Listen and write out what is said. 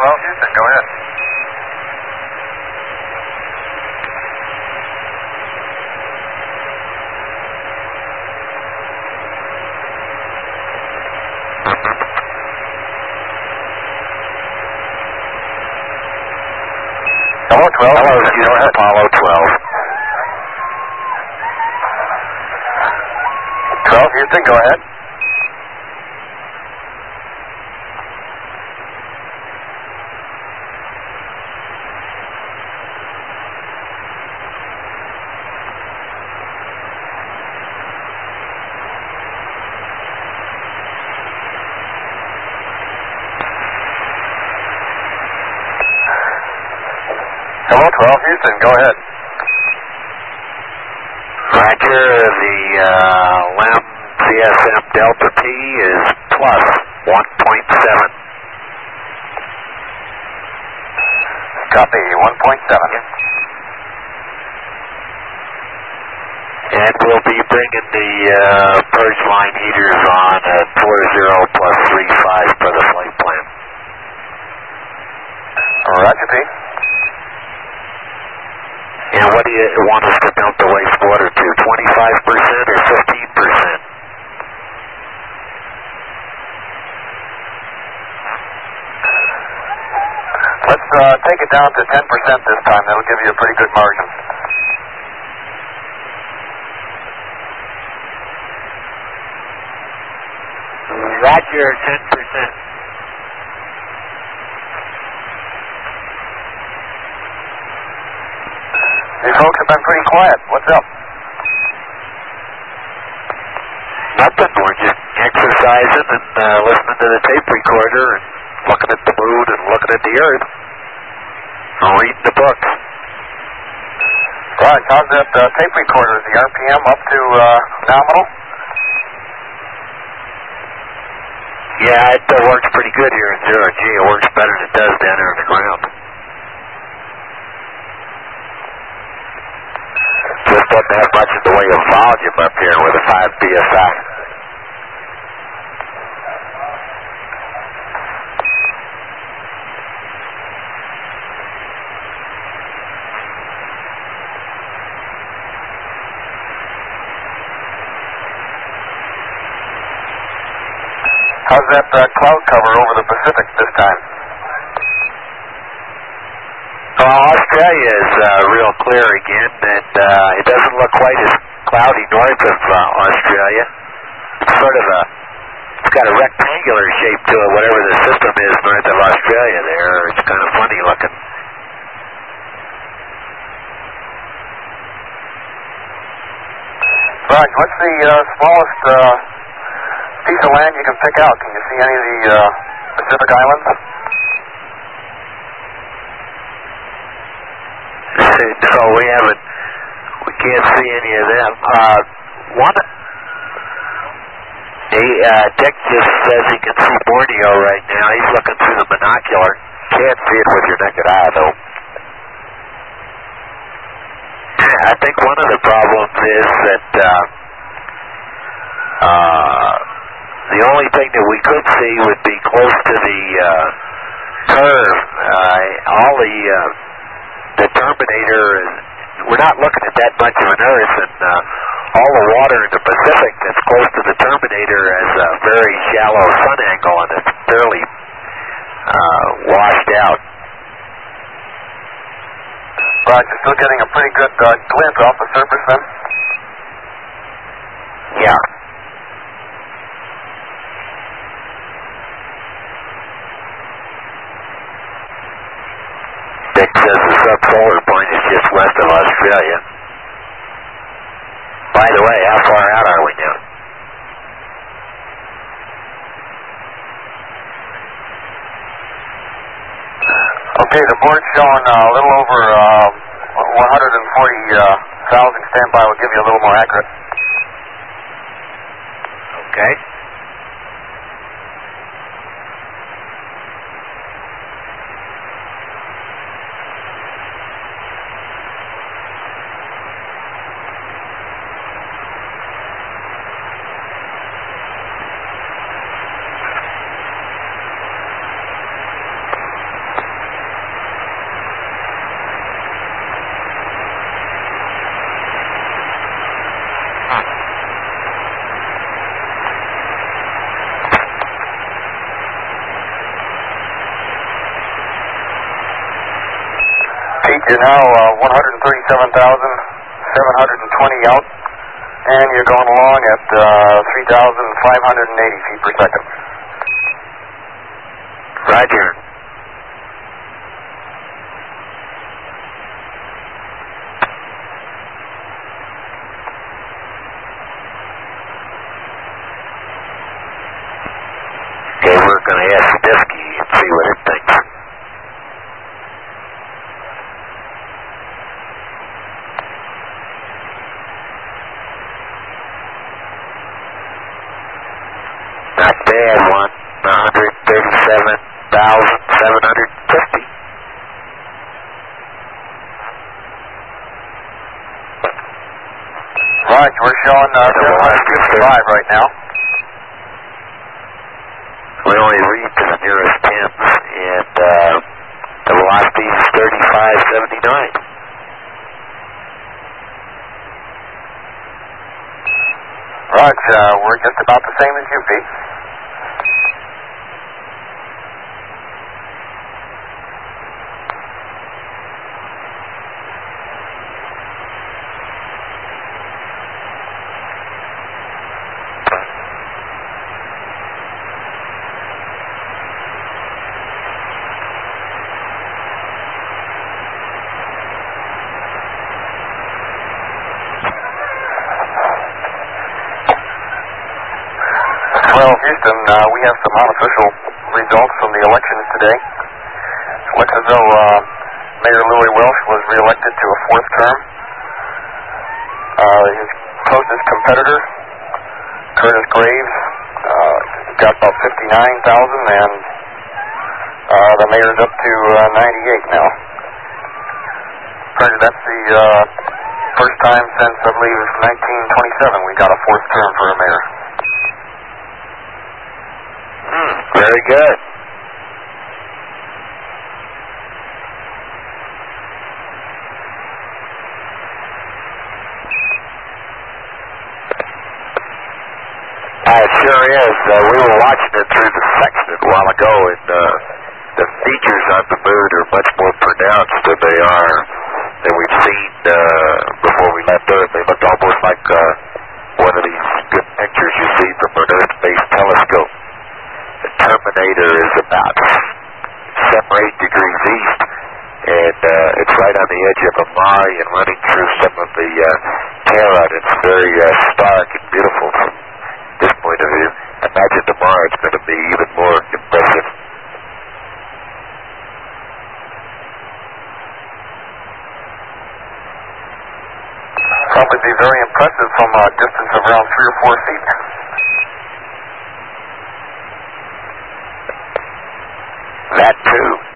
12 Houston, go ahead. Hello, 12. Hello, Houston, Apollo 12. 12 Houston, go ahead. Hello, 12 Houston, go ahead. Roger, the LEM CSM Delta P is plus 1.7. Copy, 1.7. And we'll be bringing the purge line heaters on at 40 plus 35 for the flight plan. Roger, Pete. And what do you want us to dump the wastewater to, 25% or 15%? Let's take it down to 10% this time. That'll give you a pretty good margin. Roger, 10%. You folks have been pretty quiet. What's up? Nothing. We're just exercising and listening to the tape recorder and looking at the moon and looking at the earth. And reading the books. Right. How's that tape recorder? Is the RPM up to nominal? Yeah, it works pretty good here in 0G. It works better than it does down there on the ground. Just doesn't have much in the way of volume up here with a 5 PSI. How's that cloud cover over the Pacific this time? Australia is real clear again, and it doesn't look quite as cloudy north of Australia. It's sort of it's got a rectangular shape to it, whatever the system is north of Australia there. It's kind of funny looking. Right, what's the smallest piece of land you can pick out? Can you see any of the Pacific Islands? No, we can't see any of them. Dick just says he can see Borneo right now. He's looking through the binocular. Can't see it with your naked eye, though. I think one of the problems is that the only thing that we could see would be close to the curve. All the terminator, we're not looking at that much of an Earth, and all the water in the Pacific that's close to the terminator has a very shallow sun angle, and it's fairly washed out. Right, you're still getting a pretty good glint off the surface then? Yeah. Dick says the subsolar point is just west of Australia. By the way, how far out are we now? Okay, the board's showing a little over 140,000 standby. Will give you a little more accurate. Okay. you're now 137,720 out, and you're going along at 3,580 feet per second. Roger. Okay, we're going to ask Sadisky and see what it thinks. Not bad, 137,750. Right, we're showing 755 right now. We only read to the nearest tens, and the velocity is 3579. Right, we're just about the same as you, Pete. Well, Houston, we have some unofficial results from the elections today. It looks as though Mayor Louis Welch was reelected to a fourth term. His closest competitor, Curtis Graves, got about 59,000, and the mayor's up to 98 now. That's the first time since, I believe, 1927 we got a fourth term for a mayor. Very good. It sure is. We were watching it through the section a while ago, and the features on the moon are much more pronounced than we've seen before we left Earth. They looked almost like one of these good pictures you see from an Earth-based telescope. The Terminator is about 7 or 8 degrees east, and it's right on the edge of Amari and running through some of the Terra, and it's very stark and beautiful from this point of view. Imagine tomorrow it's going to be even more impressive. Probably be very impressive from a distance of around 3 or 4 feet. That too.